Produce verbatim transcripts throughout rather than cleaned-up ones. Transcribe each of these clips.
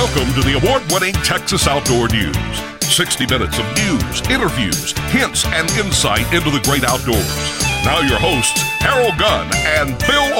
Welcome to the award-winning Texas Outdoor News. sixty minutes of news, interviews, hints, and insight into the great outdoors. Now your hosts, Harold Gunn and Bill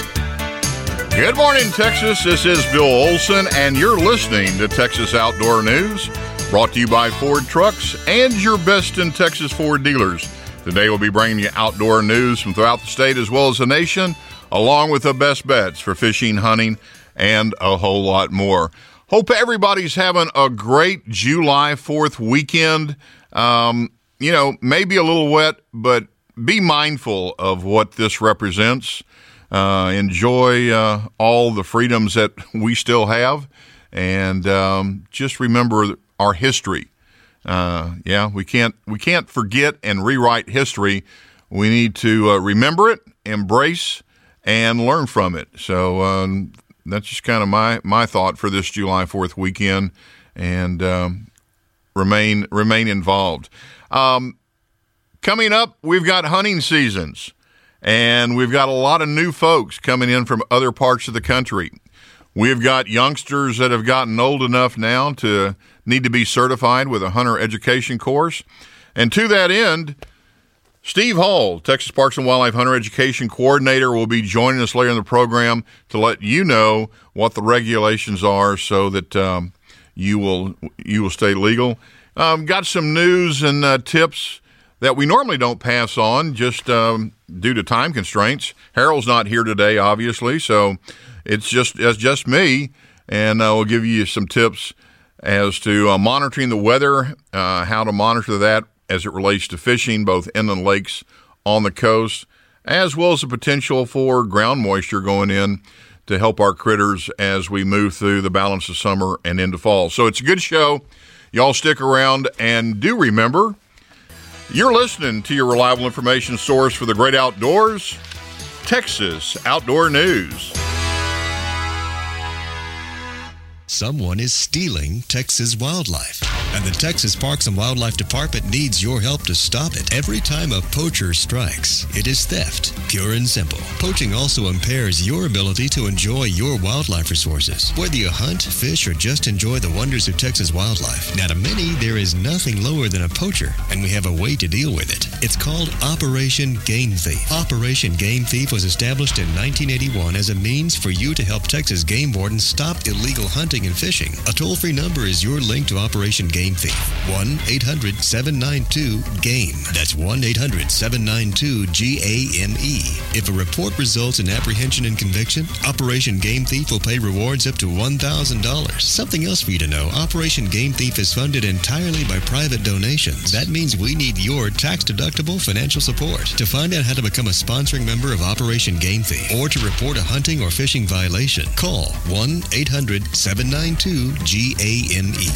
Olson. Good morning, Texas. This is Bill Olson, and you're listening to Texas Outdoor News, brought to you by Ford Trucks and your best in Texas Ford dealers. Today we'll be bringing you outdoor news from throughout the state as well as the nation, along with the best bets for fishing, hunting, and a whole lot more. Hope everybody's having a great July fourth weekend. Um, you know, maybe a little wet, but be mindful of what this represents. Uh, enjoy uh, all the freedoms that we still have, and um, just remember our history. Uh, yeah, we can't we can't forget and rewrite history. We need to uh, remember it, embrace, and learn from it. So um, that's just kind of my, my thought for this July fourth weekend, and um, remain remain involved. Um, coming up, we've got hunting seasons, and we've got a lot of new folks coming in from other parts of the country. We've got youngsters that have gotten old enough now to need to be certified with a hunter education course. And to that end, Steve Hall, Texas Parks and Wildlife Hunter Education Coordinator, will be joining us later in the program to let you know what the regulations are so that um, you will you will stay legal. Um, got some news and uh, tips that we normally don't pass on just um, due to time constraints. Harold's not here today, obviously, so it's just it's just me, and uh, we'll give you some tips as to uh, monitoring the weather, uh, how to monitor that as it relates to fishing, both inland lakes on the coast, as well as the potential for ground moisture going in to help our critters as we move through the balance of summer and into fall. So it's a good show. Y'all stick around, and do remember, you're listening to your reliable information source for the great outdoors, Texas Outdoor News. Someone is stealing Texas wildlife, and the Texas Parks and Wildlife Department needs your help to stop it. Every time a poacher strikes, it is theft, pure and simple. Poaching also impairs your ability to enjoy your wildlife resources, whether you hunt, fish, or just enjoy the wonders of Texas wildlife. Now, to many, there is nothing lower than a poacher, and we have a way to deal with it. It's called Operation Game Thief. Operation Game Thief was established in nineteen eighty-one as a means for you to help Texas game wardens stop illegal hunting and fishing. A toll-free number is your link to Operation Game Thief. one eight hundred seven nine two GAME. That's one eight hundred seven nine two G A M E. If a report results in apprehension and conviction, Operation Game Thief will pay rewards up to one thousand dollars. Something else for you to know, Operation Game Thief is funded entirely by private donations. That means we need your tax-deductible financial support. To find out how to become a sponsoring member of Operation Game Thief or to report a hunting or fishing violation, call one eight hundred seven nine two G A M E.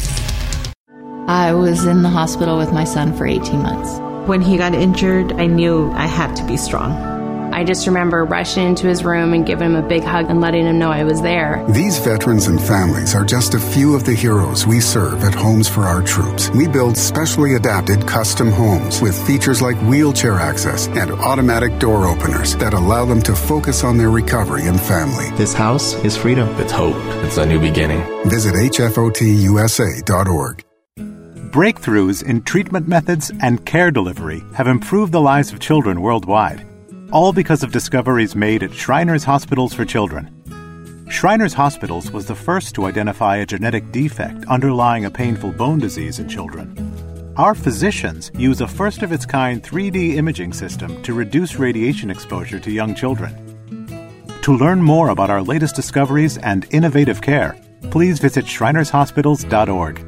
I was in the hospital with my son for eighteen months. When he got injured, I knew I had to be strong. I just remember rushing into his room and giving him a big hug and letting him know I was there. These veterans and families are just a few of the heroes we serve at Homes for Our Troops. We build specially adapted custom homes with features like wheelchair access and automatic door openers that allow them to focus on their recovery and family. This house is freedom. It's hope. It's a new beginning. Visit H F O T U S A dot org. Breakthroughs in treatment methods and care delivery have improved the lives of children worldwide, all because of discoveries made at Shriners Hospitals for Children. Shriners Hospitals was the first to identify a genetic defect underlying a painful bone disease in children. Our physicians use a first-of-its-kind three D imaging system to reduce radiation exposure to young children. To learn more about our latest discoveries and innovative care, please visit Shriners Hospitals dot org.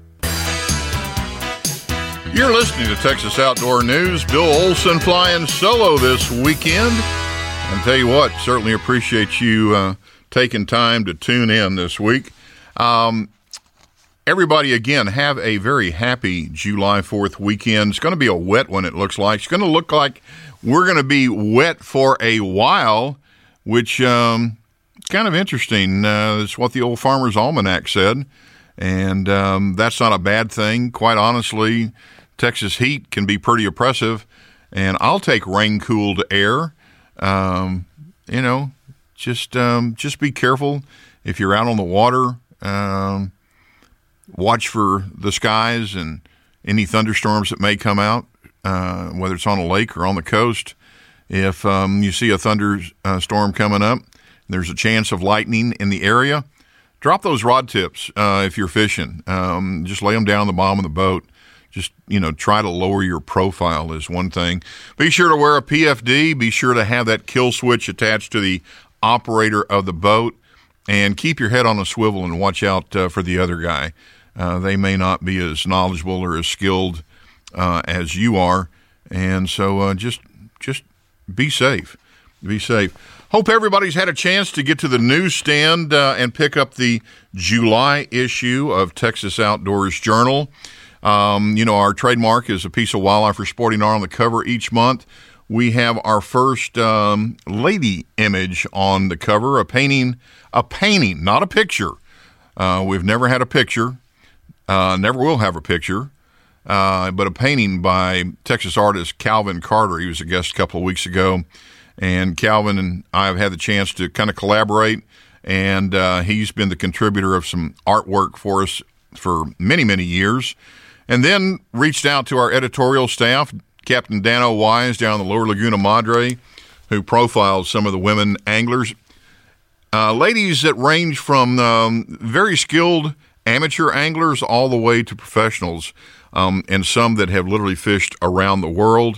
You're listening to Texas Outdoor News. Bill Olson flying solo this weekend. And tell you what, certainly appreciate you uh, taking time to tune in this week. Um, everybody, again, have a very happy July fourth weekend. It's going to be a wet one, it looks like. It's going to look like we're going to be wet for a while, which um, is kind of interesting. Uh, it's what the old Farmer's Almanac said. And um, that's not a bad thing. Quite honestly, Texas heat can be pretty oppressive, and I'll take rain-cooled air. Um, you know, just um, just be careful if you're out on the water. Um, watch for the skies and any thunderstorms that may come out, uh, whether it's on a lake or on the coast. If um, you see a thunderstorm coming up, there's a chance of lightning in the area, drop those rod tips uh, if you're fishing. Um, just lay them down on the bottom of the boat. Just, you know, try to lower your profile is one thing. Be sure to wear a P F D. Be sure to have that kill switch attached to the operator of the boat. And keep your head on a swivel and watch out uh, for the other guy. Uh, they may not be as knowledgeable or as skilled uh, as you are. And so uh, just just be safe. Be safe. Hope everybody's had a chance to get to the newsstand uh, and pick up the July issue of Texas Outdoors Journal. Um, you know, our trademark is a piece of wildlife or sporting art on the cover each month. We have our first um, lady image on the cover, a painting, a painting, not a picture. Uh, we've never had a picture, uh, never will have a picture, uh, but a painting by Texas artist Calvin Carter. He was a guest a couple of weeks ago, and Calvin and I have had the chance to kind of collaborate, and uh, he's been the contributor of some artwork for us for many, many years. And then reached out to our editorial staff, Captain Dano Wise down in the Lower Laguna Madre, who profiles some of the women anglers. Uh, ladies that range from um, very skilled amateur anglers all the way to professionals, um, and some that have literally fished around the world.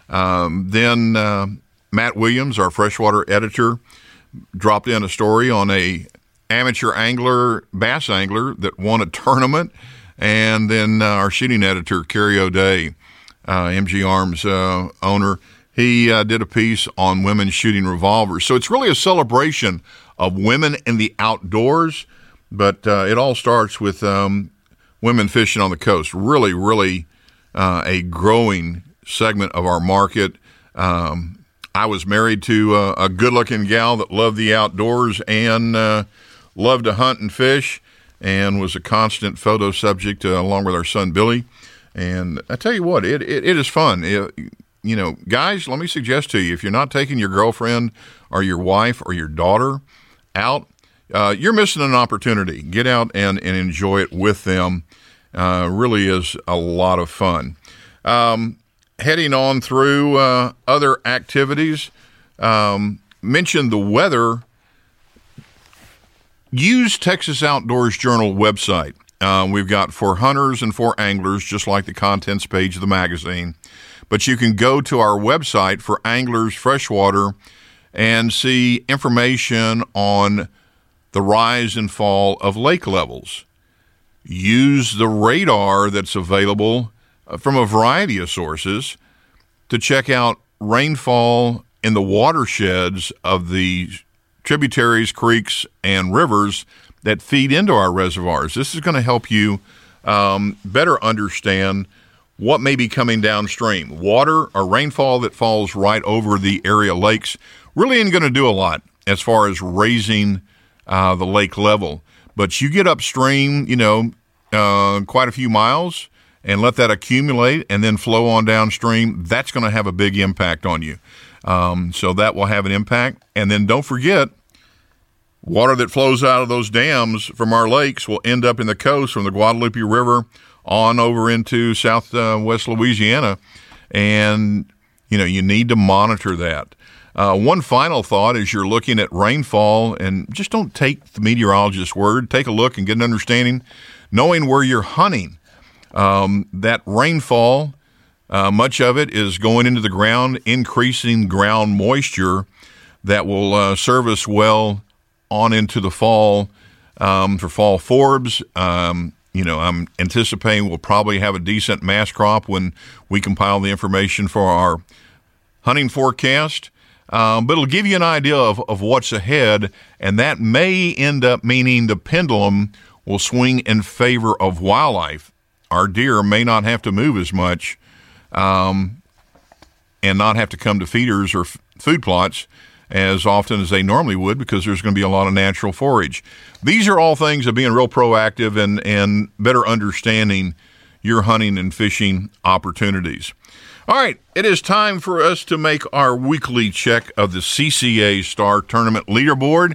Um, then uh, Matt Williams, our freshwater editor, dropped in a story on a amateur angler, bass angler that won a tournament. And then uh, our shooting editor, Kerry O'Day, uh, M G Arms uh, owner, he uh, did a piece on women shooting revolvers. So it's really a celebration of women in the outdoors, but uh, it all starts with um, women fishing on the coast. Really, really uh, a growing segment of our market. Um, I was married to uh, a good-looking gal that loved the outdoors and uh, loved to hunt and fish, and was a constant photo subject uh, along with our son Billy. And I tell you what, it it, it is fun. It, you know, guys, let me suggest to you, if you're not taking your girlfriend or your wife or your daughter out, uh, you're missing an opportunity. Get out and, and enjoy it with them. Uh, really is a lot of fun. Um, heading on through uh, other activities, um, mentioned the weather. Use Texas Outdoors Journal website. Uh, we've got for hunters and for anglers, just like the contents page of the magazine. But you can go to our website for anglers freshwater and see information on the rise and fall of lake levels. Use the radar that's available from a variety of sources to check out rainfall in the watersheds of the tributaries, creeks, and rivers that feed into our reservoirs. This is going to help you um, better understand what may be coming downstream. Water or rainfall that falls right over the area lakes really ain't going to do a lot as far as raising uh, the lake level. But you get upstream, you know, uh, quite a few miles and let that accumulate and then flow on downstream, that's going to have a big impact on you. Um, so that will have an impact. And then don't forget, water that flows out of those dams from our lakes will end up in the coast from the Guadalupe River on over into southwest uh, Louisiana. And, you know, you need to monitor that. Uh, one final thought as you're looking at rainfall, and just don't take the meteorologist's word. Take a look and get an understanding, knowing where you're hunting. Um, that rainfall, uh, much of it is going into the ground, increasing ground moisture that will uh, serve us well on into the fall um, for fall forbs. Um, you know, I'm anticipating we'll probably have a decent mass crop when we compile the information for our hunting forecast. Um, but it'll give you an idea of, of what's ahead, and that may end up meaning the pendulum will swing in favor of wildlife. Our deer may not have to move as much um, and not have to come to feeders or f- food plots as often as they normally would, because there's going to be a lot of natural forage. These are all things of being real proactive and, and better understanding your hunting and fishing opportunities. All right, it is time for us to make our weekly check of the C C A Star Tournament leaderboard.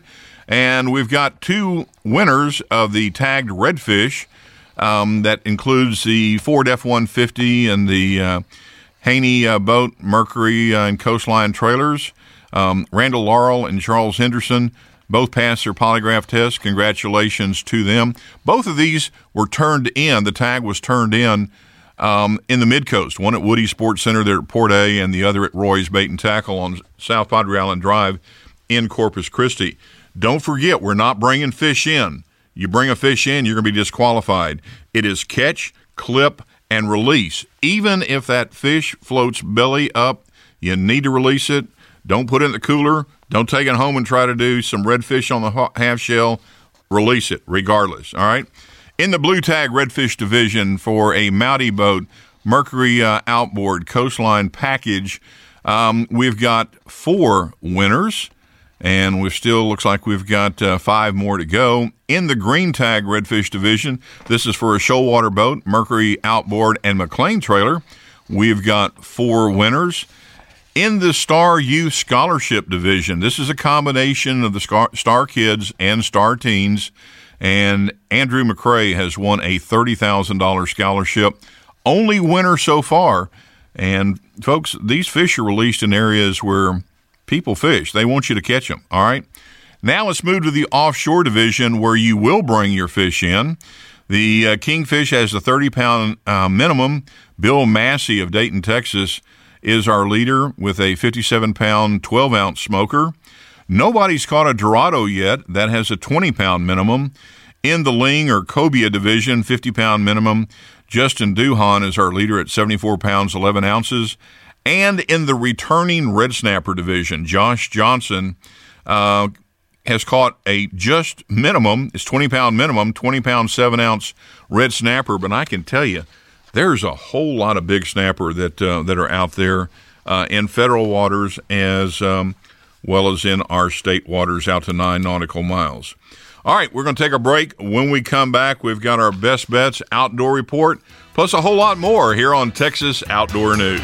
And we've got two winners of the tagged redfish. Um, that includes the Ford F one fifty and the uh, Haney uh, boat, Mercury uh, and Coastline trailers. Um, Randall Laurel and Charles Henderson both passed their polygraph test. Congratulations to them. Both of these were turned in. The tag was turned in um, in the Mid-Coast, one at Woody Sports Center there at Port A and the other at Roy's Bait and Tackle on South Padre Island Drive in Corpus Christi. Don't forget, we're not bringing fish in. You bring a fish in, you're going to be disqualified. It is catch, clip, and release. Even if that fish floats belly up, you need to release it. Don't put it in the cooler. Don't take it home and try to do some redfish on the half shell. Release it regardless, all right? In the blue tag redfish division for a Mowdy boat, Mercury uh, outboard coastline package, um, we've got four winners. And we still looks like we've got uh, five more to go. In the green tag redfish division, this is for a shoalwater boat, Mercury outboard and McLean trailer. We've got four winners. In the Star Youth Scholarship division, this is a combination of the Star, Star Kids and Star Teens. And Andrew McCrae has won a thirty thousand dollars scholarship. Only winner so far. And folks, these fish are released in areas where people fish. They want you to catch them, all right? Now let's move to the offshore division where you will bring your fish in. The uh, Kingfish has a thirty-pound uh, minimum. Bill Massey of Dayton, Texas, is our leader with a fifty-seven pound, twelve ounce smoker. Nobody's caught a Dorado yet. That has a twenty pound minimum. In the Ling or Cobia division, fifty pound minimum. Justin Duhan is our leader at seventy-four pounds, eleven ounces. And in the returning red snapper division, Josh Johnson uh, has caught a just minimum, it's twenty pound minimum, twenty pound, seven ounce red snapper. But I can tell you, there's a whole lot of big snapper that uh, that are out there uh, in federal waters as um, well as in our state waters out to nine nautical miles. All right, we're going to take a break. When we come back, we've got our best bets outdoor report, plus a whole lot more here on Texas Outdoor News.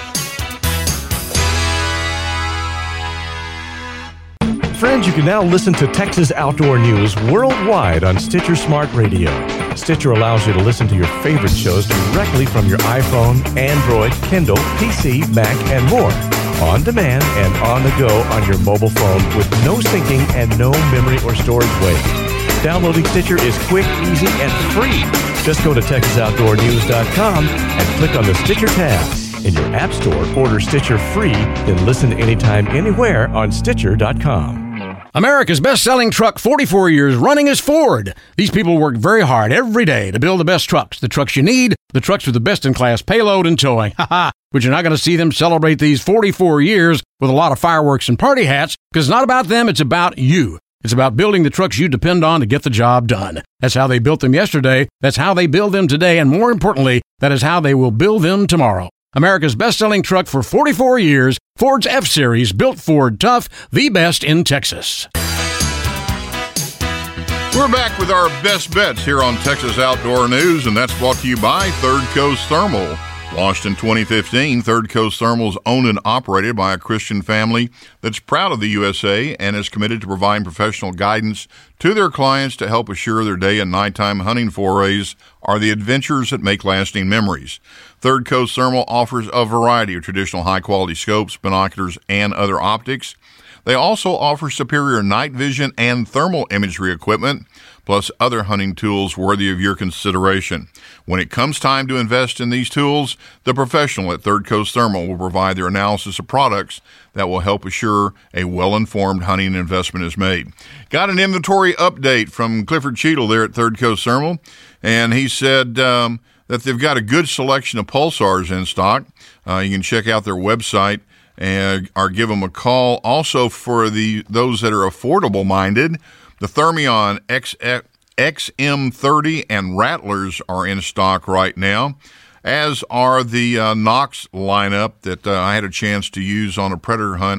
Friends, you can now listen to Texas Outdoor News worldwide on Stitcher Smart Radio. Stitcher allows you to listen to your favorite shows directly from your iPhone, Android, Kindle, P C, Mac, and more. On demand and on the go on your mobile phone with no syncing and no memory or storage waste. Downloading Stitcher is quick, easy, and free. Just go to Texas Outdoor News dot com and click on the Stitcher tab. In your app store, order Stitcher free, then listen anytime, anywhere on Stitcher dot com. America's best-selling truck, forty-four years running, is Ford. These people work very hard every day to build the best trucks, the trucks you need, the trucks with the best-in-class payload and towing. Ha ha! But you're not going to see them celebrate these forty-four years with a lot of fireworks and party hats, because it's not about them, it's about you. It's about building the trucks you depend on to get the job done. That's how they built them yesterday, that's how they build them today, and more importantly, that is how they will build them tomorrow. America's best-selling truck for forty-four years, Ford's F-Series, built Ford tough, the best in Texas. We're back with our best bets here on Texas Outdoor News, and that's brought to you by Third Coast Thermal. Launched in twenty fifteen, Third Coast Thermal is owned and operated by a Christian family that's proud of the U S A and is committed to providing professional guidance to their clients to help assure their day and nighttime hunting forays are the adventures that make lasting memories. Third Coast Thermal offers a variety of traditional high-quality scopes, binoculars, and other optics. They also offer superior night vision and thermal imagery equipment, plus other hunting tools worthy of your consideration. When it comes time to invest in these tools, the professional at Third Coast Thermal will provide their analysis of products that will help assure a well-informed hunting investment is made. Got an inventory update from Clifford Cheadle there at Third Coast Thermal, and he said um, that they've got a good selection of Pulsars in stock. Uh, you can check out their website and or give them a call. Also, for the those that are affordable minded, the Thermion X M thirty and Rattlers are in stock right now, as are the uh, Knox lineup that uh, I had a chance to use on a predator hunt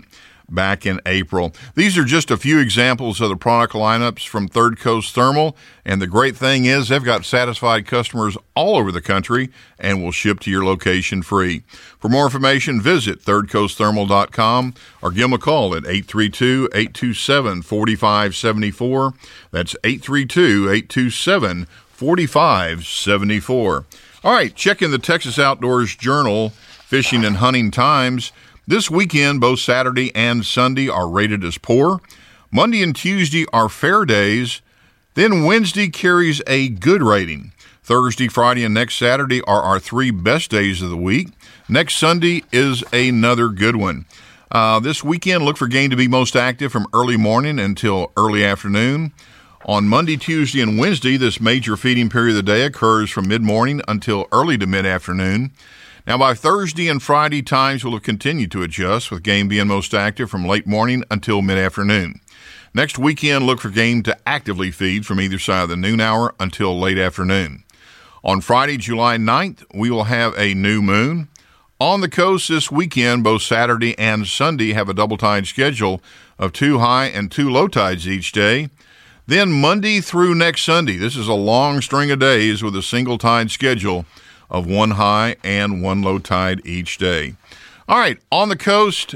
back in April. These are just a few examples of the product lineups from Third Coast Thermal, and the great thing is they've got satisfied customers all over the country and will ship to your location free. For more information, visit third coast thermal dot com or give them a call at eight three two, eight two seven, four five seven four. That's eight three two, eight two seven, four five seven four. All right, check in the Texas Outdoors Journal, Fishing and Hunting Times. This weekend, both Saturday and Sunday are rated as poor. Monday and Tuesday are fair days. Then Wednesday carries a good rating. Thursday, Friday, and next Saturday are our three best days of the week. Next Sunday is another good one. Uh, this weekend, look for game to be most active from early morning until early afternoon. On Monday, Tuesday, and Wednesday, this major feeding period of the day occurs from mid-morning until early to mid-afternoon. Now, by Thursday and Friday, times will have continued to adjust, with game being most active from late morning until mid-afternoon. Next weekend, look for game to actively feed from either side of the noon hour until late afternoon. On Friday, July ninth, we will have a new moon. On the coast this weekend, both Saturday and Sunday have a double tide schedule of two high and two low tides each day. Then Monday through next Sunday, this is a long string of days with a single tide schedule of one high and one low tide each day. All right, on the coast,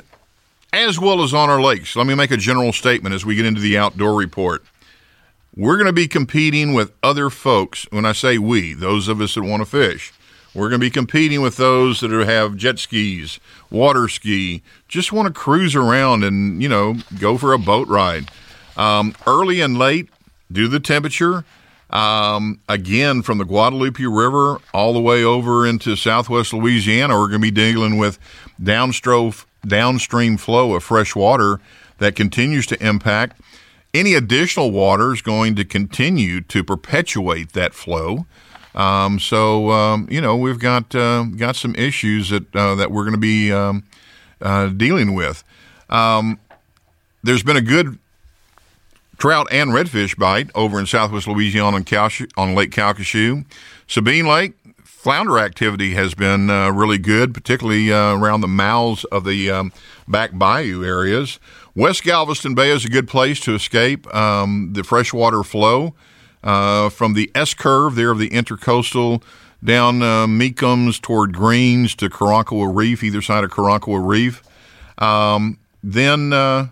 as well as on our lakes, let me make a general statement as we get into the outdoor report. We're going to be competing with other folks. When I say we, those of us that want to fish, we're going to be competing with those that have jet skis, water ski, just want to cruise around and, you know, go for a boat ride. Um, early and late, due to the temperature, Um, again, from the Guadalupe River all the way over into southwest Louisiana, we're going to be dealing with downstream, downstream flow of fresh water that continues to impact. Any additional water is going to continue to perpetuate that flow. Um, so, um, you know, we've got uh, got some issues that uh, that we're going to be um, uh, dealing with. Um, there's been a good trout and redfish bite over in southwest Louisiana on, Calc- on Lake Calcasieu. Sabine Lake, flounder activity has been uh, really good, particularly uh, around the mouths of the um, back bayou areas. West Galveston Bay is a good place to escape um, the freshwater flow uh, from the S-curve there of the intercoastal down uh, Meekums toward Greens to Karankawa Reef, either side of Karankawa Reef. Um, then... Uh,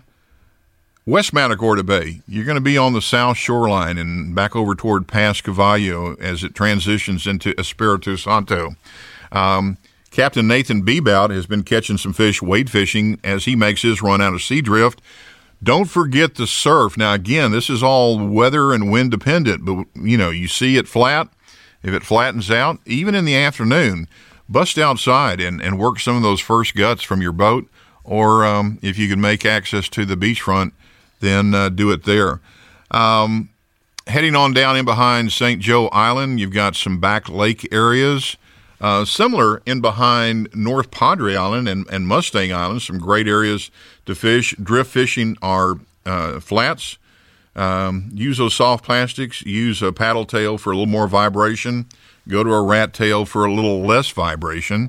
West Matagorda Bay, you're going to be on the south shoreline and back over toward Pass Cavallo as it transitions into Espiritu Santo. Um, Captain Nathan Bebout has been catching some fish wade fishing as he makes his run out of sea drift. Don't forget the surf. Now, again, this is all weather and wind dependent, but, you know, you see it flat. If it flattens out, even in the afternoon, bust outside and, and work some of those first guts from your boat, or um, if you can make access to the beachfront, then uh, do it there. Um, heading on down in behind Saint Joe Island, you've got some back lake areas. Uh, similar in behind North Padre Island and, and Mustang Island, some great areas to fish. Drift fishing are uh, flats. Um, use those soft plastics. Use a paddle tail for a little more vibration. Go to a rat tail for a little less vibration.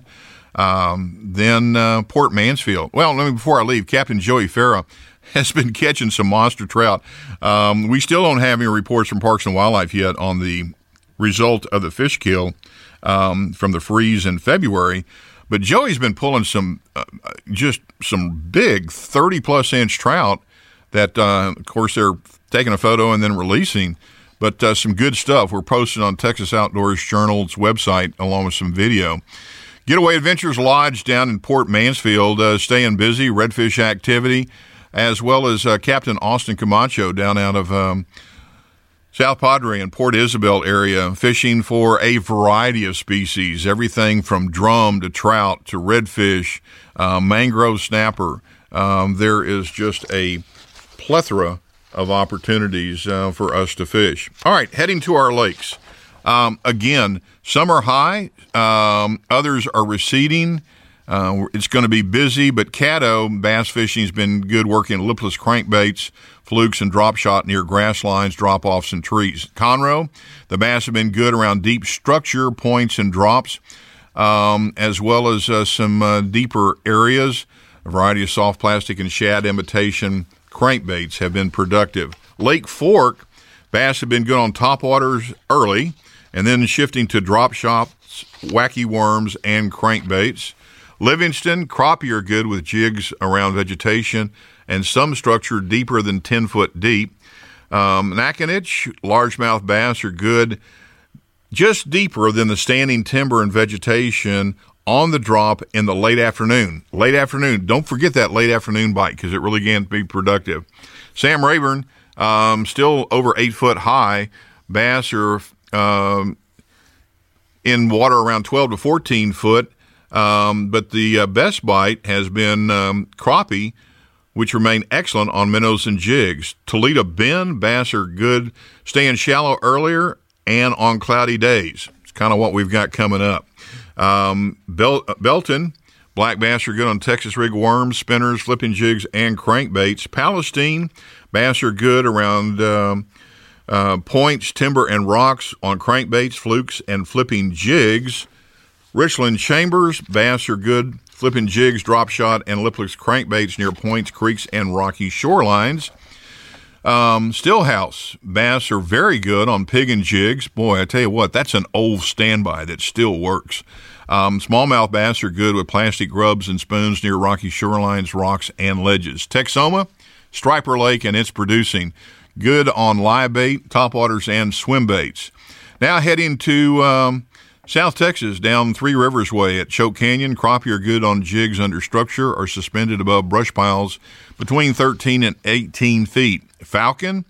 Um, then uh, Port Mansfield. Well, let me, before I leave, Captain Joey Farah has been catching some monster trout. Um, we still don't have any reports from Parks and Wildlife yet on the result of the fish kill um, from the freeze in February, but Joey's been pulling some uh, just some big thirty-plus inch trout that, uh, of course, they're taking a photo and then releasing, but uh, some good stuff. We're posting on Texas Outdoors Journal's website along with some video. Getaway Adventures Lodge down in Port Mansfield, uh, staying busy, redfish activity, as well as uh, Captain Austin Camacho down out of um, South Padre and Port Isabel area, fishing for a variety of species, everything from drum to trout to redfish, uh, mangrove snapper. Um, there is just a plethora of opportunities uh, for us to fish. All right, heading to our lakes. Um, again, some are high, um, others are receding. Uh, it's going to be busy, but Caddo bass fishing has been good, working lipless crankbaits, flukes, and drop shot near grass lines, drop-offs, and trees. Conroe, the bass have been good around deep structure points and drops, um, as well as uh, some uh, deeper areas. A variety of soft plastic and shad imitation crankbaits have been productive. Lake Fork, bass have been good on topwaters early, and then shifting to drop shots, wacky worms, and crankbaits. Livingston, crappie are good with jigs around vegetation and some structure deeper than ten foot deep. Um, Nacogdoches, largemouth bass are good just deeper than the standing timber and vegetation on the drop in the late afternoon. Late afternoon. Don't forget that late afternoon bite because it really can be productive. Sam Rayburn, um, still over eight foot high. Bass are um, in water around twelve to fourteen foot. Um, but the uh, best bite has been um, crappie, which remain excellent on minnows and jigs. Toledo Bend, bass are good staying shallow earlier and on cloudy days. It's kind of what we've got coming up. Um, Bel- Belton, black bass are good on Texas rig worms, spinners, flipping jigs, and crankbaits. Palestine, bass are good around um, uh, points, timber, and rocks on crankbaits, flukes, and flipping jigs. Richland Chambers, bass are good flipping jigs, drop shot, and lipless crankbaits near points, creeks, and rocky shorelines. Um, Stillhouse, bass are very good on pig and jigs. Boy, I tell you what, that's an old standby that still works. Um, smallmouth bass are good with plastic grubs and spoons near rocky shorelines, rocks, and ledges. Texoma, Striper Lake, and it's producing good on live bait, topwaters, and swim baits. Now heading to um, South Texas, down Three Rivers Way at Choke Canyon. Crappie are good on jigs under structure or suspended above brush piles between thirteen and eighteen feet. Falcon,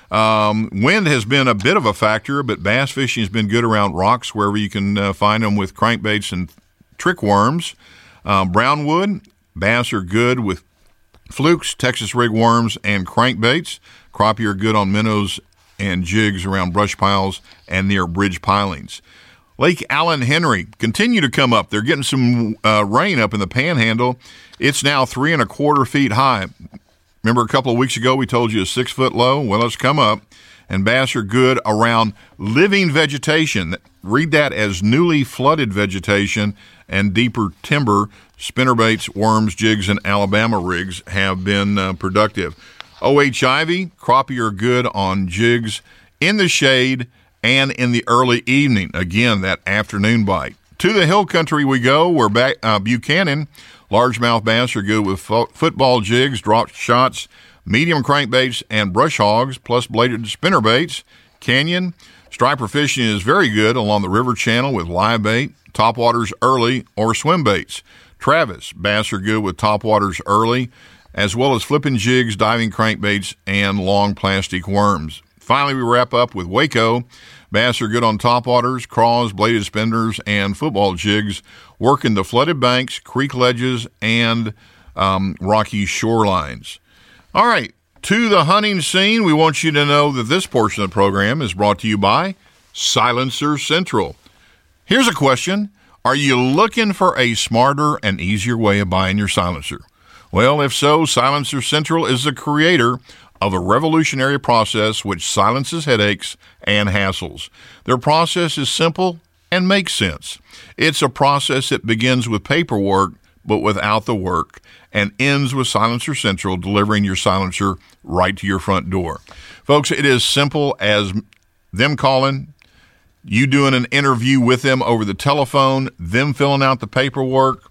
um, wind has been a bit of a factor, but bass fishing has been good around rocks wherever you can uh, find them with crankbaits and trick worms. Um, Brownwood, bass are good with flukes, Texas rig worms, and crankbaits. Crappie are good on minnows and jigs around brush piles and near bridge pilings. Lake Allen Henry continue to come up. They're getting some uh, rain up in the Panhandle. It's now three and a quarter feet high. Remember a couple of weeks ago we told you a six foot low? Well, it's come up, and bass are good around living vegetation. Read that as newly flooded vegetation and deeper timber. Spinnerbaits, worms, jigs, and Alabama rigs have been uh, productive. O H Ivy, crappie are good on jigs in the shade and in the early evening. Again, that afternoon bite. To the hill country we go, where back, uh, Buchanan, largemouth bass are good with fo- football jigs, drop shots, medium crankbaits, and brush hogs, plus bladed spinnerbaits. Canyon, striper fishing is very good along the river channel with live bait, topwaters early, or swim baits. Travis, bass are good with topwaters early, as well as flipping jigs, diving crankbaits, and long plastic worms. Finally, we wrap up with Waco. Bass are good on topwaters, craws, bladed spinners, and football jigs, working the flooded banks, creek ledges, and um, rocky shorelines. All right, to the hunting scene, we want you to know that this portion of the program is brought to you by Silencer Central. Here's a question. Are you looking for a smarter and easier way of buying your silencer? Well, if so, Silencer Central is the creator of a revolutionary process which silences headaches and hassles. Their process is simple and makes sense. It's a process that begins with paperwork but without the work and ends with Silencer Central delivering your silencer right to your front door. Folks, it is simple as them calling, you doing an interview with them over the telephone, them filling out the paperwork,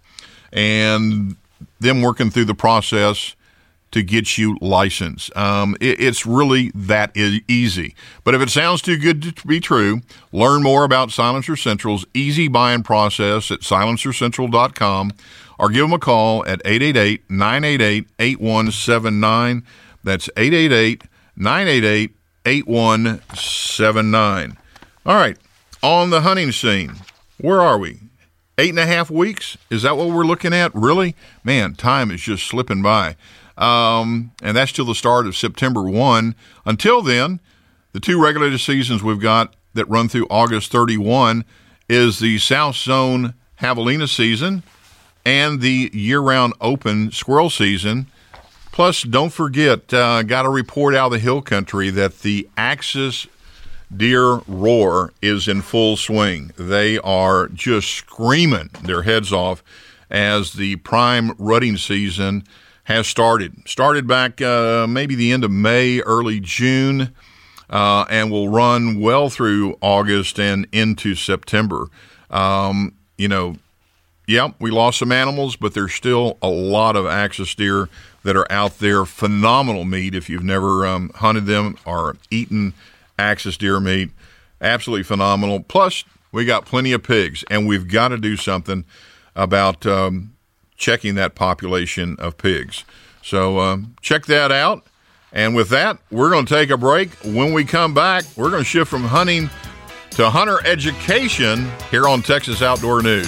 and them working through the process to get you licensed. Um, it, it's really that easy. But if it sounds too good to be true, learn more about Silencer Central's easy buying process at silencer central dot com or give them a call at eight eight eight, nine eight eight, eight one seven nine. That's eight eight eight, nine eight eight, eight one seven nine. All right, on the hunting scene, where are we? Eight and a half weeks? Is that what we're looking at? Really? Man, time is just slipping by. Um, and that's till the start of September first. Until then, the two regulated seasons we've got that run through August thirty-first is the South Zone Javelina season and the year-round open squirrel season. Plus, don't forget, uh, got a report out of the hill country that the Axis deer roar is in full swing. They are just screaming their heads off as the prime rutting season has started. Started back uh, maybe the end of May, early June, uh, and will run well through August and into September. Um, you know, yeah, we lost some animals, but there's still a lot of axis deer that are out there. Phenomenal meat if you've never um, hunted them or eaten axis deer meat. Absolutely phenomenal. Plus, we got plenty of pigs, and we've got to do something about um, checking that population of pigs. So um, check that out. And with that, we're going to take a break. When we come back, we're going to shift from hunting to hunter education here on Texas Outdoor News.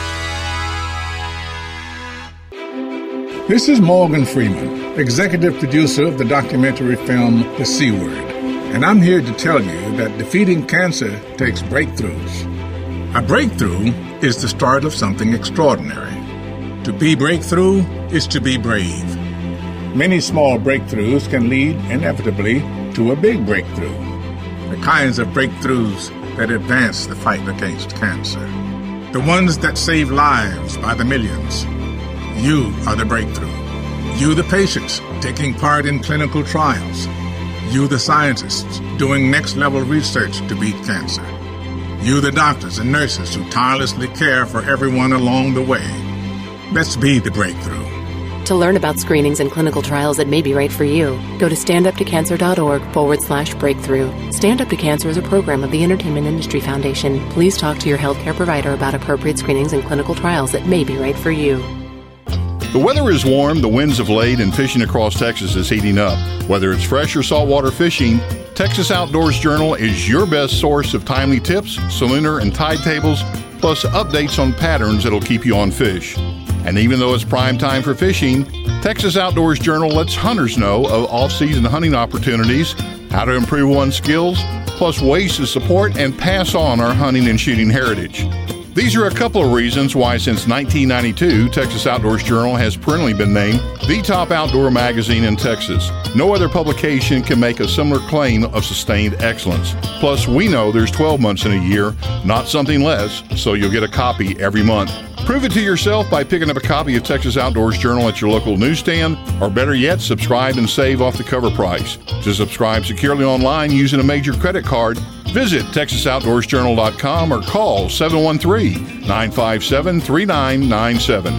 This is Morgan Freeman, executive producer of the documentary film The C Word, and I'm here to tell you that defeating cancer takes breakthroughs. A breakthrough is the start of something extraordinary. To be breakthrough is to be brave. Many small breakthroughs can lead inevitably to a big breakthrough. The kinds of breakthroughs that advance the fight against cancer. The ones that save lives by the millions. You are the breakthrough. You the patients taking part in clinical trials. You the scientists doing next-level research to beat cancer. You the doctors and nurses who tirelessly care for everyone along the way. Let's be the breakthrough. To learn about screenings and clinical trials that may be right for you, go to standuptocancer.org forward slash breakthrough. Stand Up to Cancer is a program of the Entertainment Industry Foundation. Please talk to your healthcare provider about appropriate screenings and clinical trials that may be right for you. The weather is warm, the winds have laid, and fishing across Texas is heating up. Whether it's fresh or saltwater fishing, Texas Outdoors Journal is your best source of timely tips, salooner and tide tables, plus updates on patterns that'll keep you on fish. And even though it's prime time for fishing, Texas Outdoors Journal lets hunters know of off-season hunting opportunities, how to improve one's skills, plus ways to support and pass on our hunting and shooting heritage. These are a couple of reasons why since nineteen ninety-two, Texas Outdoors Journal has perennially been named the top outdoor magazine in Texas. No other publication can make a similar claim of sustained excellence. Plus, we know there's twelve months in a year, not something less, so you'll get a copy every month. Prove it to yourself by picking up a copy of Texas Outdoors Journal at your local newsstand, or better yet, subscribe and save off the cover price. To subscribe securely online using a major credit card, visit texas outdoors journal dot com or call seven one three, nine five seven, three nine nine seven.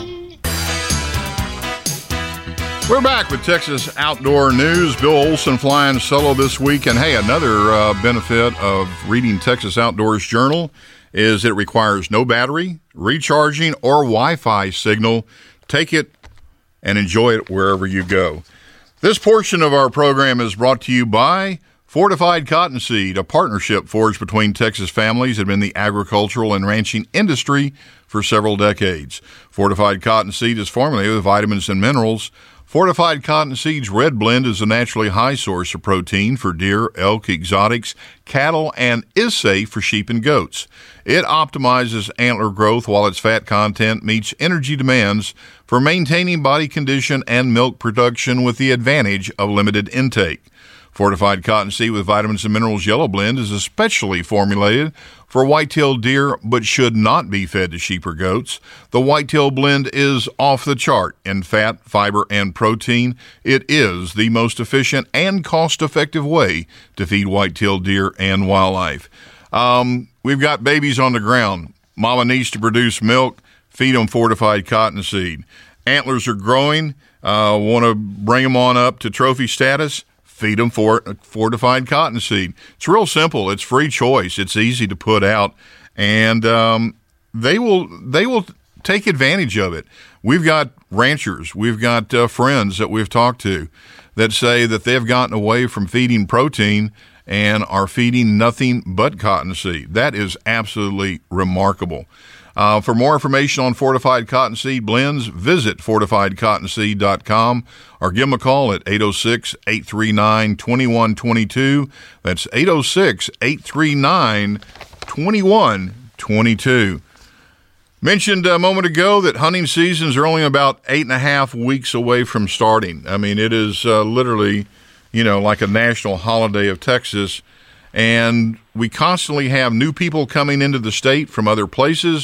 We're back with Texas Outdoor News. Bill Olson flying solo this week. And hey, another uh, benefit of reading Texas Outdoors Journal is it requires no battery, recharging, or Wi-Fi signal. Take it and enjoy it wherever you go. This portion of our program is brought to you by Fortified Cottonseed, a partnership forged between Texas families that have been in the agricultural and ranching industry for several decades. Fortified Cottonseed is formulated with vitamins and minerals. Fortified Cottonseed's Red Blend is a naturally high source of protein for deer, elk, exotics, cattle, and is safe for sheep and goats. It optimizes antler growth while its fat content meets energy demands for maintaining body condition and milk production with the advantage of limited intake. Fortified Cottonseed with vitamins and minerals yellow blend is especially formulated for white-tailed deer but should not be fed to sheep or goats. The white-tail blend is off the chart in fat, fiber, and protein. It is the most efficient and cost-effective way to feed white-tailed deer and wildlife. Um, we've got babies on the ground. Mama needs to produce milk. Feed them Fortified Cottonseed. Antlers are growing. Uh, want to bring them on up to trophy status? Feed them for Fortified Cottonseed. It's real simple. It's free choice. It's easy to put out, and um, they will they will take advantage of it. We've got ranchers, we've got uh, friends that we've talked to that say that they've gotten away from feeding protein and are feeding nothing but cottonseed. That is absolutely remarkable. Uh, for more information on Fortified Cottonseed blends, visit fortified cottonseed dot com or give them a call at eight oh six, eight three nine, two one two two. That's eight oh six, eight three nine, two one two two. Mentioned a moment ago that hunting seasons are only about eight and a half weeks away from starting. I mean, it is uh, literally, you know, like a national holiday of Texas. And we constantly have new people coming into the state from other places.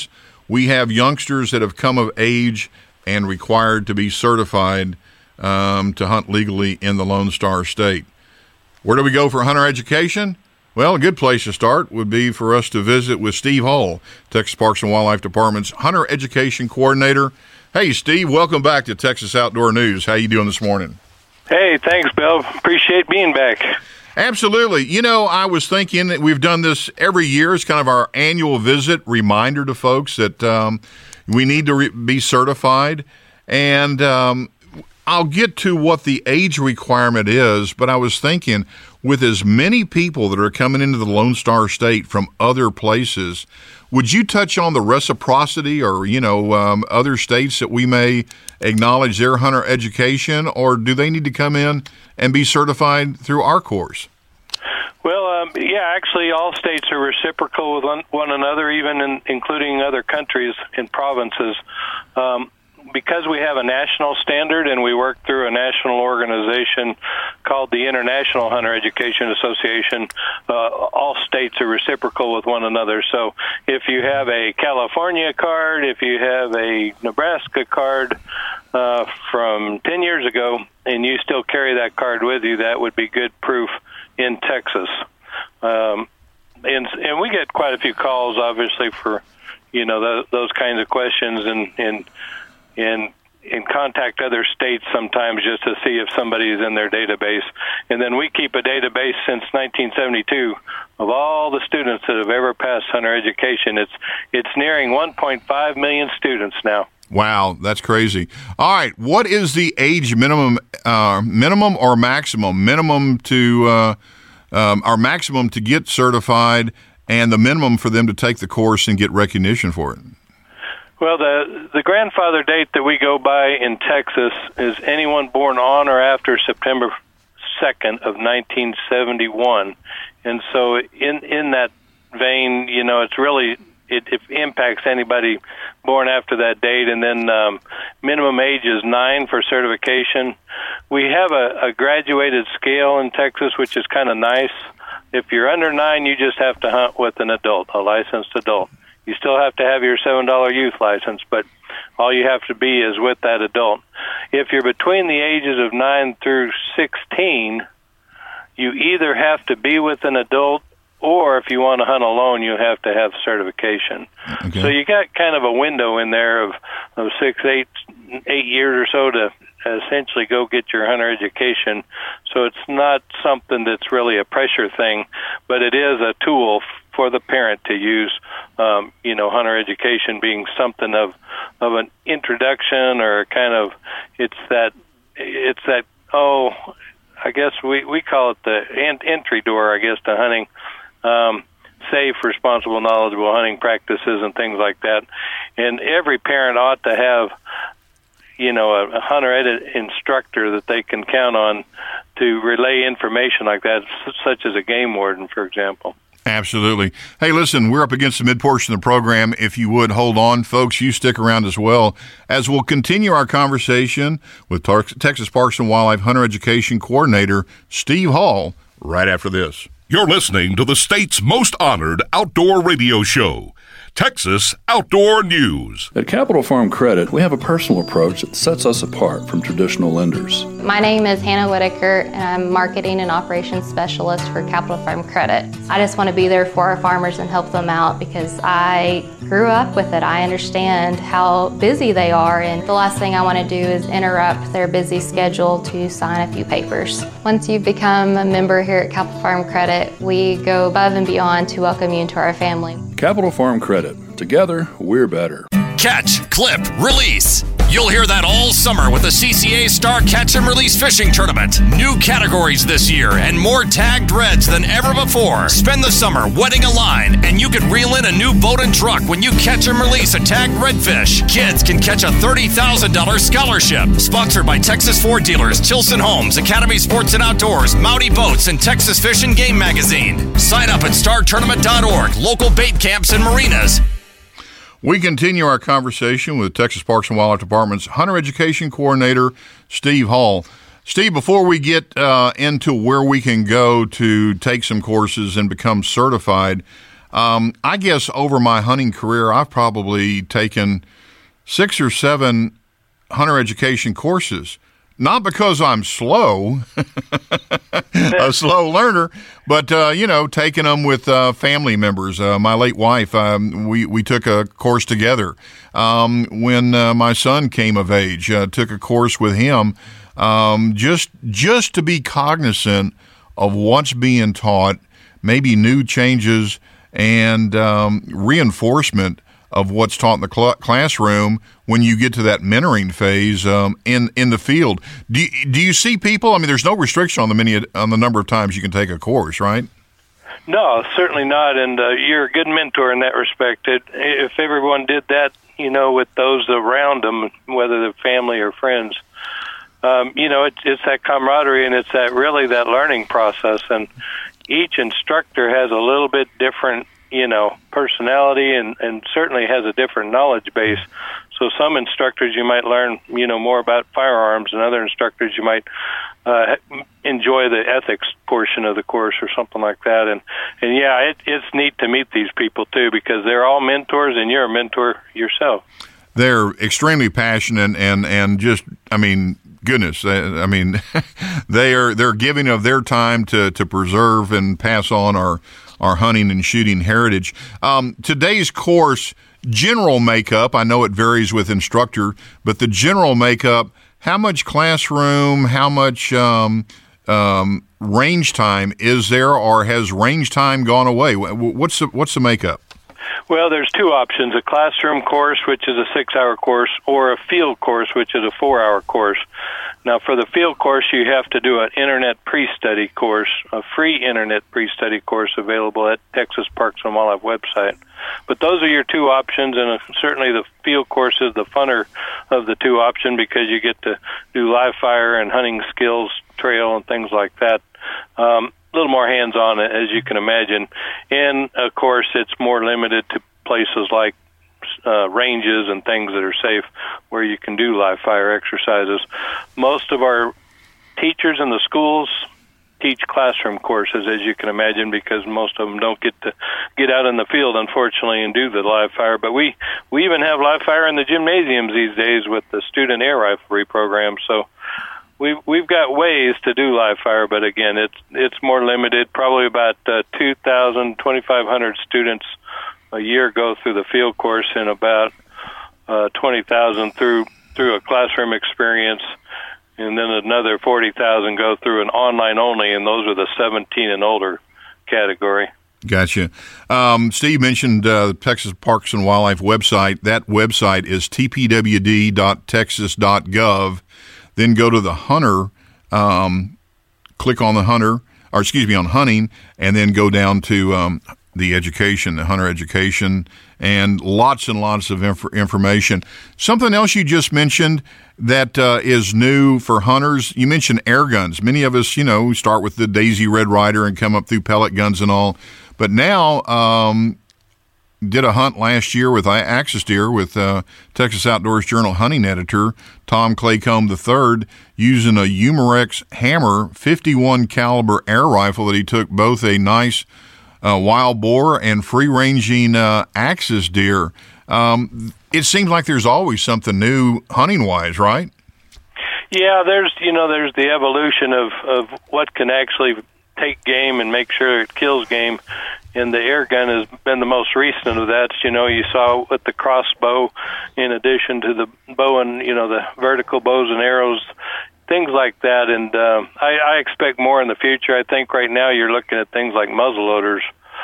we have youngsters that have come of age and required to be certified um, to hunt legally in the Lone Star State. Where do we go for hunter education? Well, a good place to start would be for us to visit with Steve Hall, Texas Parks and Wildlife Department's Hunter Education Coordinator. Hey, Steve, welcome back to Texas Outdoor News. How you doing this morning? Hey, thanks, Bill. Appreciate being back. Absolutely. You know, I was thinking that we've done this every year. It's kind of our annual visit reminder to folks that um, we need to re- be certified. And um, I'll get to what the age requirement is, but I was thinking with as many people that are coming into the Lone Star State from other places, would you touch on the reciprocity or, you know, um, other states that we may acknowledge their hunter education, or do they need to come in and be certified through our course? Well, um, yeah, actually all states are reciprocal with one, one another, even in, including other countries and provinces. Um, because we have a national standard and we work through a national organization called the International Hunter Education Association, uh, all states are reciprocal with one another. So if you have a California card, if you have a Nebraska card uh, from ten years ago, and you still carry that card with you, that would be good proof in Texas. Um, and, and we get quite a few calls, obviously, for, you know, those, those kinds of questions, and, and and and contact other states sometimes just to see if somebody is in their database. And then we keep a database since nineteen seventy-two of all the students that have ever passed hunter education. It's it's nearing one point five million students now. Wow, that's crazy. All right, what is the age minimum, uh, minimum or maximum? Minimum to uh, um, our maximum to get certified, and the minimum for them to take the course and get recognition for it. Well, the the grandfather date that we go by in Texas is anyone born on or after September second of nineteen seventy-one. And so in in that vein, you know, it's really, it, it impacts anybody born after that date. And then um, minimum age is nine for certification. We have a, a graduated scale in Texas, which is kind of nice. If you're under nine, you just have to hunt with an adult, a licensed adult. You still have to have your seven dollar youth license, but all you have to be is with that adult. If you're between the ages of nine through sixteen, you either have to be with an adult, or if you want to hunt alone, you have to have certification. Okay. So you got kind of a window in there of, of six, eight, eight years or so to essentially go get your hunter education. So it's not something that's really a pressure thing, but it is a tool for the parent to use. Um, you know, hunter education being something of of an introduction, or kind of, it's that it's that oh, I guess we we call it the ent- entry door, I guess, to hunting. Um, safe, responsible, knowledgeable hunting practices and things like that. And every parent ought to have, you know, a, a hunter ed instructor that they can count on to relay information like that, such as a game warden, for example. Absolutely. Hey, listen, we're up against the mid-portion of the program. If you would, hold on, folks. You stick around as well, as we'll continue our conversation with Tar- Texas Parks and Wildlife Hunter Education Coordinator Steve Hall right after this. You're listening to the state's most honored outdoor radio show, Texas Outdoor News. At Capital Farm Credit, we have a personal approach that sets us apart from traditional lenders. My name is Hannah Whitaker, and I'm Marketing and Operations Specialist for Capital Farm Credit. I just want to be there for our farmers and help them out because I grew up with it. I understand how busy they are, and the last thing I want to do is interrupt their busy schedule to sign a few papers. Once you've become a member here at Capital Farm Credit, we go above and beyond to welcome you into our family. Capital Farm Credit. Together, we're better. Catch, clip, release. You'll hear that all summer with the C C A Star Catch and Release Fishing Tournament. New categories this year and more tagged reds than ever before. Spend the summer wetting a line, and you can reel in a new boat and truck when you catch and release a tagged redfish. Kids can catch a thirty thousand dollars scholarship. Sponsored by Texas Ford Dealers, Chilson Homes, Academy Sports and Outdoors, Mowdy Boats, and Texas Fish and Game Magazine. Sign up at star tournament dot org, local bait camps and marinas. We continue our conversation with Texas Parks and Wildlife Department's Hunter Education Coordinator, Steve Hall. Steve, before we get uh, into where we can go to take some courses and become certified, Um, I guess over my hunting career, I've probably taken six or seven hunter education courses. Not because I'm slow, a slow learner, but, uh, you know, taking them with uh, family members. Uh, my late wife, um, we, we took a course together. Um, when uh, my son came of age, uh, took a course with him um, just just to be cognizant of what's being taught, maybe new changes and um, reinforcement of what's taught in the cl- classroom when you get to that mentoring phase um, in in the field. Do you, do you see people? I mean, there's no restriction on the many on the number of times you can take a course, right? No, certainly not. And uh, you're a good mentor in that respect. It, if everyone did that, you know, with those around them, whether they're family or friends, um, you know, it's it's that camaraderie and it's that really that learning process. And each instructor has a little bit different, you know, personality and, and certainly has a different knowledge base. So some instructors you might learn, you know, more about firearms, and other instructors you might uh, enjoy the ethics portion of the course or something like that. And, and yeah, it, it's neat to meet these people too, because they're all mentors and you're a mentor yourself. They're extremely passionate and, and just, I mean, goodness, I mean, they are, they're giving of their time to, to preserve and pass on our, our hunting and shooting heritage. Um, today's course, general makeup, I know it varies with instructor, but the general makeup, how much classroom, how much um, um, range time is there, or has range time gone away? What's the, what's the makeup? Well, there's two options, a classroom course, which is a six-hour course, or a field course, which is a four-hour course. Now, for the field course, you have to do an internet pre-study course, a free internet pre-study course available at Texas Parks and Wildlife website. But those are your two options, and certainly the field course is the funner of the two options because you get to do live fire and hunting skills, trail, and things like that. Um, a little more hands-on, as you can imagine. And, of course, it's more limited to places like uh, ranges and things that are safe where you can do live fire exercises. Most of our teachers in the schools teach classroom courses, as you can imagine, because most of them don't get to get out in the field, unfortunately, and do the live fire. But we, we even have live fire in the gymnasiums these days with the student air riflery program. So we've, we've got ways to do live fire, but again, it's, it's more limited. Probably about uh, two thousand, twenty-five hundred students a year go through the field course, and about uh, twenty thousand through, through a classroom experience. And then another forty thousand go through an online only, and those are the seventeen and older category. Gotcha. Um, Steve mentioned uh, the Texas Parks and Wildlife website. That website is t p w d dot texas dot gov. Then go to the hunter, um, click on the hunter, or excuse me, on hunting, and then go down to um, the education, the hunter education, and lots and lots of inf- information. Something else you just mentioned that uh, is new for hunters, you mentioned air guns. Many of us, you know, we start with the Daisy Red Ryder and come up through pellet guns and all. But now, um, did a hunt last year with Axis Deer with uh, Texas Outdoors Journal hunting editor Tom Claycomb the third, using a Umarex Hammer fifty-one caliber air rifle that he took both a nice uh, wild boar and free-ranging uh, Axis deer. Um, it seems like there's always something new hunting-wise, right? Yeah, there's you know there's the evolution of, of what can actually take game and make sure it kills game, and the air gun has been the most recent of that. You know, you saw with the crossbow, in addition to the bow and you know the vertical bows and arrows, things like that. And um, I, I expect more in the future. I think right now you're looking at things like muzzleloaders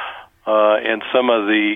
uh, and some of the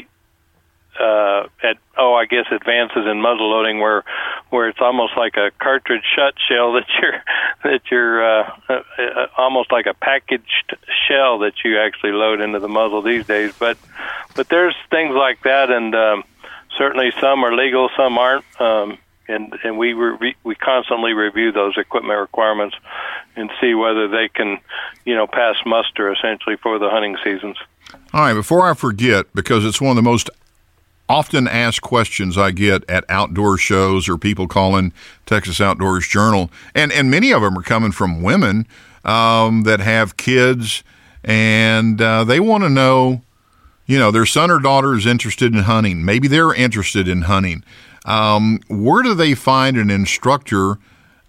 Uh, at oh, I guess advances in muzzle loading, where where it's almost like a cartridge shut shell that you're that you're uh, uh, uh, almost like a packaged shell that you actually load into the muzzle these days. But but there's things like that, and um, certainly some are legal, some aren't, um, and and we re- we constantly review those equipment requirements and see whether they can you know pass muster essentially for the hunting seasons. All right, before I forget, because it's one of the most often asked questions I get at outdoor shows or people calling Texas Outdoors Journal, and, and many of them are coming from women um, that have kids, and uh, they want to know, you know, their son or daughter is interested in hunting. Maybe they're interested in hunting. Um, where do they find an instructor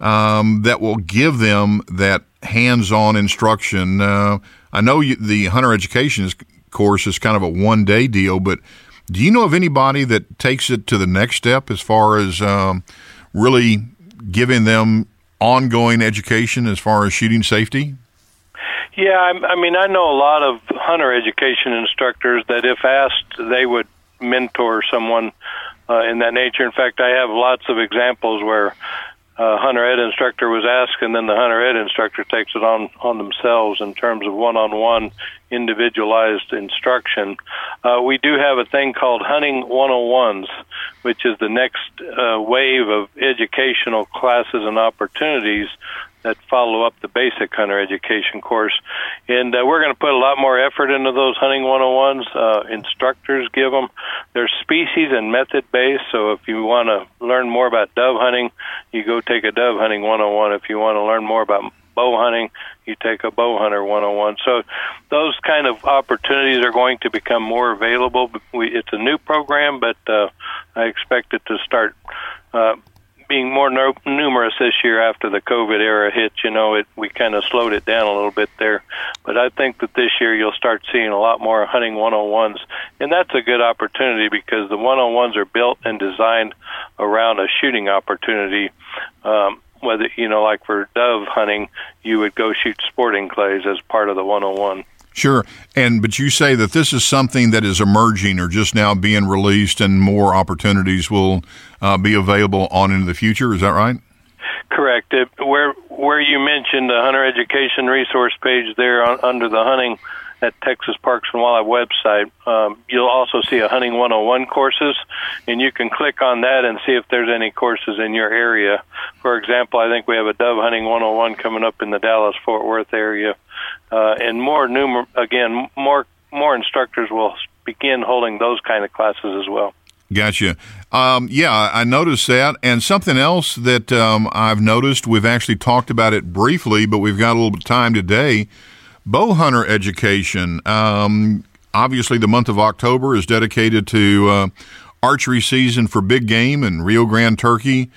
um, that will give them that hands-on instruction? Uh, I know you, the hunter education is, course is kind of a one-day deal, but do you know of anybody that takes it to the next step as far as um, really giving them ongoing education as far as shooting safety? Yeah, I, I mean, I know a lot of hunter education instructors that if asked, they would mentor someone uh, in that nature. In fact, I have lots of examples where a hunter ed instructor was asked, and then the hunter ed instructor takes it on, on themselves in terms of one-on-one individualized instruction. Uh, we do have a thing called Hunting one oh ones, which is the next uh, wave of educational classes and opportunities that follow up the basic hunter education course. And uh, we're going to put a lot more effort into those Hunting one oh ones. Uh, instructors give them. They're species and method-based, so if you want to learn more about dove hunting, you go take a dove hunting one oh one. If you want to learn more about bow hunting, you take a bow hunter one oh one. So those kind of opportunities are going to become more available. We, it's a new program, but uh, I expect it to start uh, being more no- numerous this year after the COVID era hit. You know, it we kind of slowed it down a little bit there. But I think that this year you'll start seeing a lot more Hunting one oh ones. And that's a good opportunity because the one oh ones are built and designed around a shooting opportunity. Um, whether, you know, like for dove hunting, you would go shoot sporting clays as part of the one oh one. Sure. And but you say that this is something that is emerging or just now being released and more opportunities will uh, be available on into the future. Is that right? Correct. It, where where you mentioned the hunter education resource page there on, under the hunting at Texas Parks and Wildlife website, um, you'll also see a Hunting one oh one courses, and you can click on that and see if there's any courses in your area. For example, I think we have a dove hunting one oh one coming up in the Dallas-Fort Worth area. Uh, and more numer- again, more more instructors will begin holding those kind of classes as well. Gotcha. Um, yeah, I noticed that. And something else that um, I've noticed, we've actually talked about it briefly, but we've got a little bit of time today. Bow hunter education. Um, obviously, the month of October is dedicated to uh, archery season for big game and Rio Grande turkey.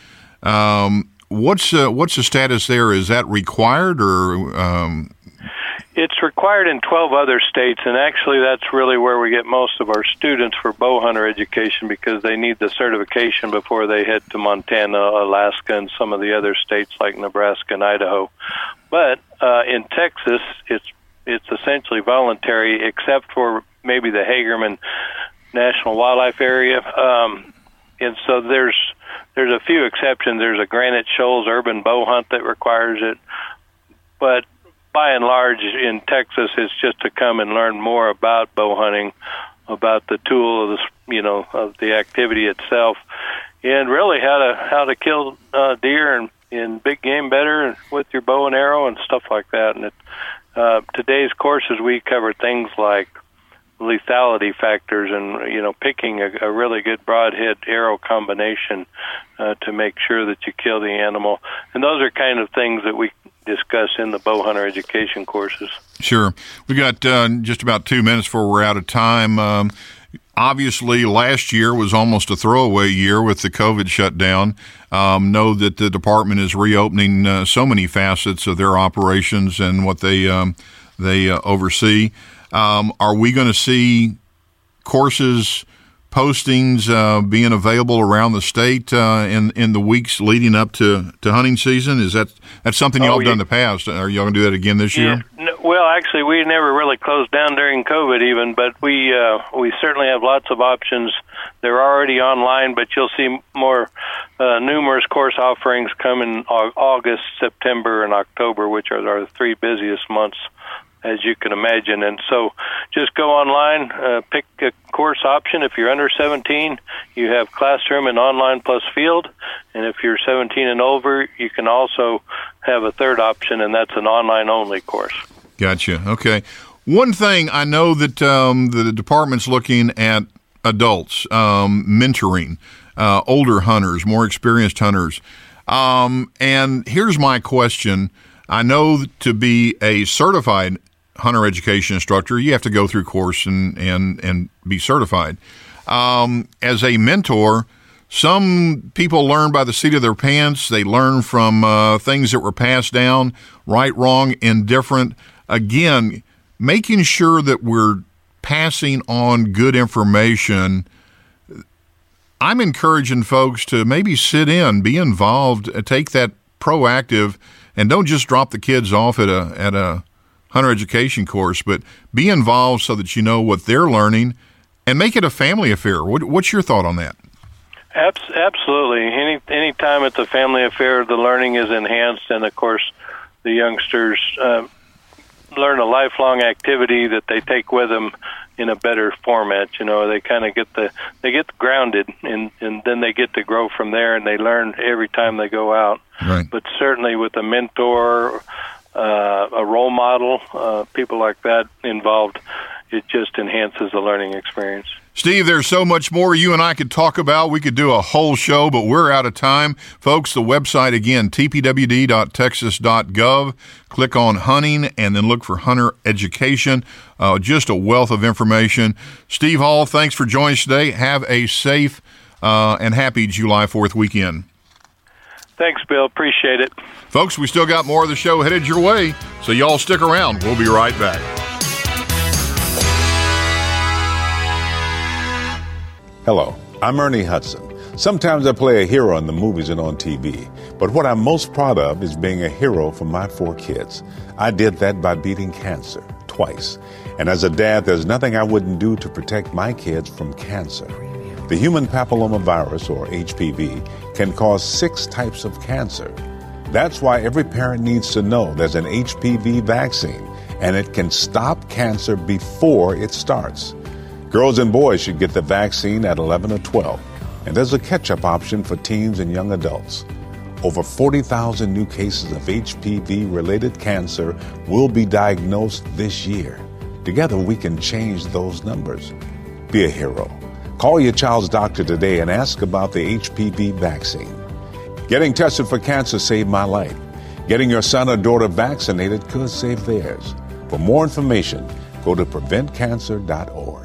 Um, what's uh, what's the status there? Is that required or? Um, It's required in twelve other states, and actually that's really where we get most of our students for bow hunter education because they need the certification before they head to Montana, Alaska, and some of the other states like Nebraska and Idaho. But uh, in Texas, it's it's essentially voluntary except for maybe the Hagerman National Wildlife Area. Um, and so there's there's a few exceptions. There's a Granite Shoals urban bow hunt that requires it. But by and large, in Texas, it's just to come and learn more about bow hunting, about the tool of the, you know, of the activity itself, and really how to how to kill uh, deer and, and big game better with your bow and arrow and stuff like that. And it, uh, today's courses, we cover things like lethality factors and, you know, picking a, a really good broadhead arrow combination uh, to make sure that you kill the animal. And those are kind of things that we discuss in the bow hunter education courses. Sure. We got uh, just about two minutes before we're out of time. Um, obviously, last year was almost a throwaway year with the COVID shutdown. Um, know that the department is reopening uh, so many facets of their operations and what they um, they uh, oversee. Um, are we going to see courses, postings uh, being available around the state uh, in in the weeks leading up to, to hunting season? Is that that's something y'all oh, have yeah. done in the past? Are y'all going to do that again this yeah. year? No, well, actually, we never really closed down during COVID even, but we uh, we certainly have lots of options. They're already online, but you'll see more uh, numerous course offerings come in August, September, and October, which are our three busiest months, as you can imagine. And so just go online, uh, pick a course option. If you're under seventeen, you have classroom and online plus field. And if you're seventeen and over, you can also have a third option, and that's an online-only course. Gotcha. Okay. One thing I know that um, the department's looking at adults, um, mentoring, uh, older hunters, more experienced hunters. Um, and here's my question. I know to be a certified hunter education instructor, you have to go through course and, and, and be certified. Um, as a mentor, some people learn by the seat of their pants. They learn from uh, things that were passed down, right, wrong, indifferent. Again, making sure that we're passing on good information. I'm encouraging folks to maybe sit in, be involved, take that proactive, and don't just drop the kids off at a at a hunter education course, but be involved so that you know what they're learning, and make it a family affair. What, what's your thought on that? Absolutely. Any any time it's a family affair, the learning is enhanced, and of course, the youngsters uh, learn a lifelong activity that they take with them in a better format. You know, they kind of get the they get grounded, and and then they get to grow from there, and they learn every time they go out. Right. But certainly with a mentor, uh, a role model, uh, people like that involved, it just enhances the learning experience. Steve, there's so much more you and I could talk about. We could do a whole show, but we're out of time. Folks, the website again, t p w d dot texas dot gov. Click on hunting and then look for hunter education. Uh, just a wealth of information. Steve Hall, thanks for joining us today. Have a safe uh, and happy July fourth weekend. Thanks, Bill. Appreciate it. Folks, we still got more of the show headed your way, so y'all stick around. We'll be right back. Hello, I'm Ernie Hudson. Sometimes I play a hero in the movies and on T V, but what I'm most proud of is being a hero for my four kids. I did that by beating cancer twice. And as a dad, there's nothing I wouldn't do to protect my kids from cancer. The human papillomavirus, or H P V, can cause six types of cancer. That's why every parent needs to know there's an H P V vaccine, and it can stop cancer before it starts. Girls and boys should get the vaccine at eleven or twelve, and there's a catch-up option for teens and young adults. Over forty thousand new cases of H P V-related cancer will be diagnosed this year. Together, we can change those numbers. Be a hero. Call your child's doctor today and ask about the H P V vaccine. Getting tested for cancer saved my life. Getting your son or daughter vaccinated could save theirs. For more information, go to prevent cancer dot org.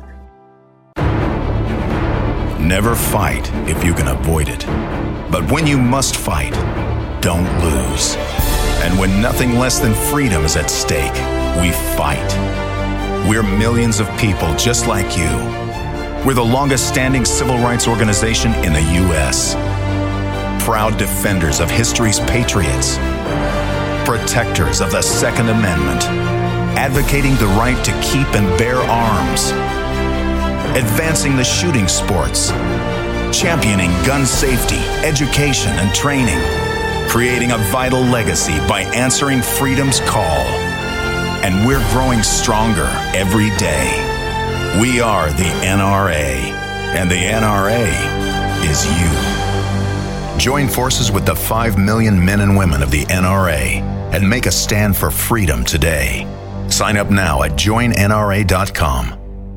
Never fight if you can avoid it. But when you must fight, don't lose. And when nothing less than freedom is at stake, we fight. We're millions of people just like you. We're the longest-standing civil rights organization in the U S Proud defenders of history's patriots. Protectors of the Second Amendment. Advocating the right to keep and bear arms. Advancing the shooting sports, championing gun safety, education, and training, creating a vital legacy by answering freedom's call. And we're growing stronger every day. We are the N R A, and the N R A is you. Join forces with the five million men and women of the N R A and make a stand for freedom today. Sign up now at join N R A dot com.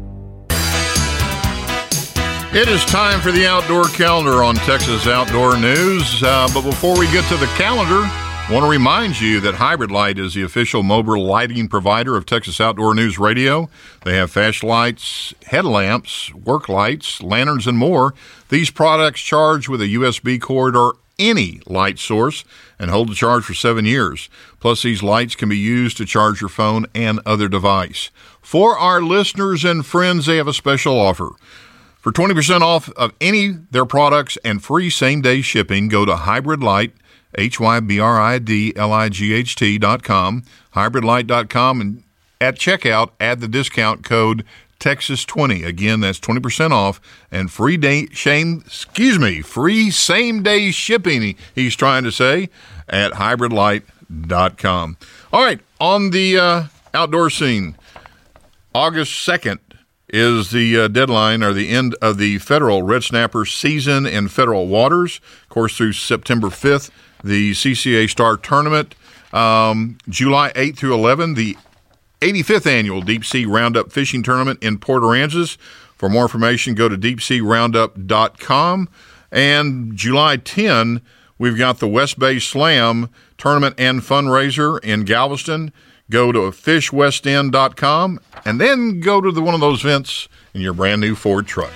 It is time for the Outdoor Calendar on Texas Outdoor News. Uh, but before we get to the calendar, I want to remind you that Hybrid Light is the official mobile lighting provider of Texas Outdoor News Radio. They have flashlights, headlamps, work lights, lanterns, and more. These products charge with a U S B cord or any light source and hold the charge for seven years. Plus, these lights can be used to charge your phone and other device. For our listeners and friends, they have a special offer. For twenty percent off of any of their products and free same-day shipping, go to Hybrid Light, H Y B R I D L I G H T dot com, hybrid light dot com, and at checkout, add the discount code Texas twenty. Again, that's twenty percent off and free day shame, excuse me, free same-day shipping, he's trying to say, at hybrid light dot com. All right, on the uh, outdoor scene, August second, is the uh, deadline or the end of the federal red snapper season in federal waters. Of course, through September fifth, the C C A Star Tournament. Um, July eighth through eleventh, the eighty-fifth Annual Deep Sea Roundup Fishing Tournament in Port Aransas. For more information, go to deep sea roundup dot com. And July tenth, we've got the West Bay Slam Tournament and Fundraiser in Galveston. go to fish west end dot com and then go to the, one of those vents in your brand new Ford truck.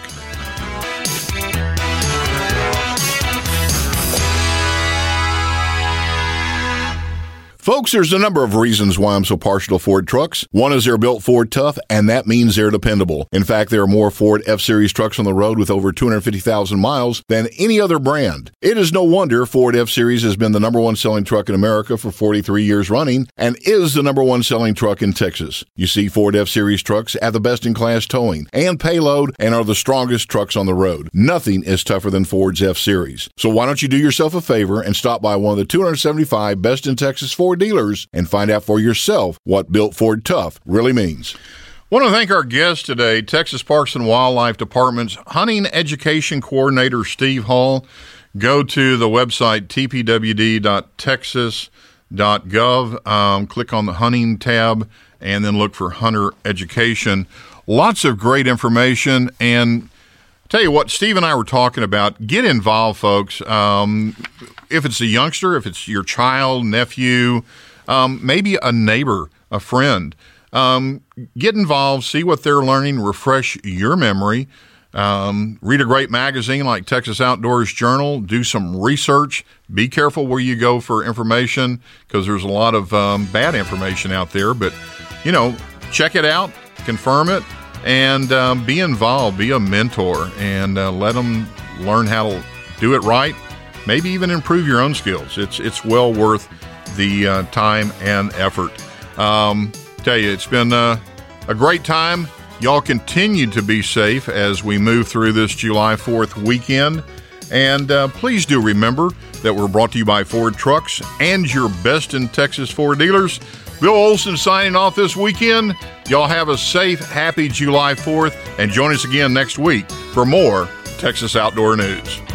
Folks, there's a number of reasons why I'm so partial to Ford trucks. One is they're built Ford tough, and that means they're dependable. In fact, there are more Ford F-Series trucks on the road with over two hundred fifty thousand miles than any other brand. It is no wonder Ford F-Series has been the number one selling truck in America for forty-three years running and is the number one selling truck in Texas. You see, Ford F-Series trucks have the best-in-class towing and payload and are the strongest trucks on the road. Nothing is tougher than Ford's F-Series. So why don't you do yourself a favor and stop by one of the two hundred seventy-five best in Texas Ford dealers and find out for yourself what built Ford tough really means. I want to thank our guest today, Texas Parks and Wildlife Department's Hunting Education Coordinator, Steve Hall. Go to the website t p w d dot texas dot gov, um, click on the hunting tab, and then look for hunter education. Lots of great information, and tell you what, Steve and I were talking about, get involved, folks. Um, if it's a youngster, if it's your child, nephew, um, maybe a neighbor, a friend, um, get involved, see what they're learning, refresh your memory. Um, read a great magazine like Texas Outdoors Journal, do some research. Be careful where you go for information because there's a lot of um, bad information out there. But, you know, check it out, confirm it, and um, be involved, be a mentor, and uh, let them learn how to do it right, maybe even improve your own skills. It's it's well worth the uh, time and effort. Um, tell you, it's been uh, a great time. Y'all continue to be safe as we move through this July fourth weekend. And uh, please do remember that we're brought to you by Ford Trucks and your best in Texas Ford dealers. Bill Olson signing off this weekend. Y'all have a safe, happy July fourth, and join us again next week for more Texas Outdoor News.